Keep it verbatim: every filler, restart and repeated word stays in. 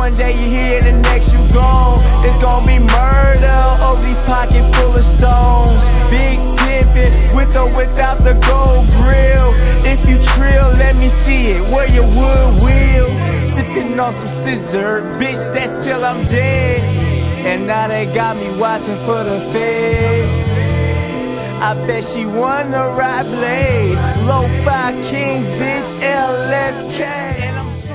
one day you here, the next you gone. It's gonna be murder over these pockets full of stones. Big pimpin' with or without the gold grill. If you trill, let me see it, where your wood will. Sippin' on some scissor, bitch, that's till I'm dead. And now they got me watching for the feds. I bet she wanna ride blade. Lo-fi kings, bitch, L F K. And I'm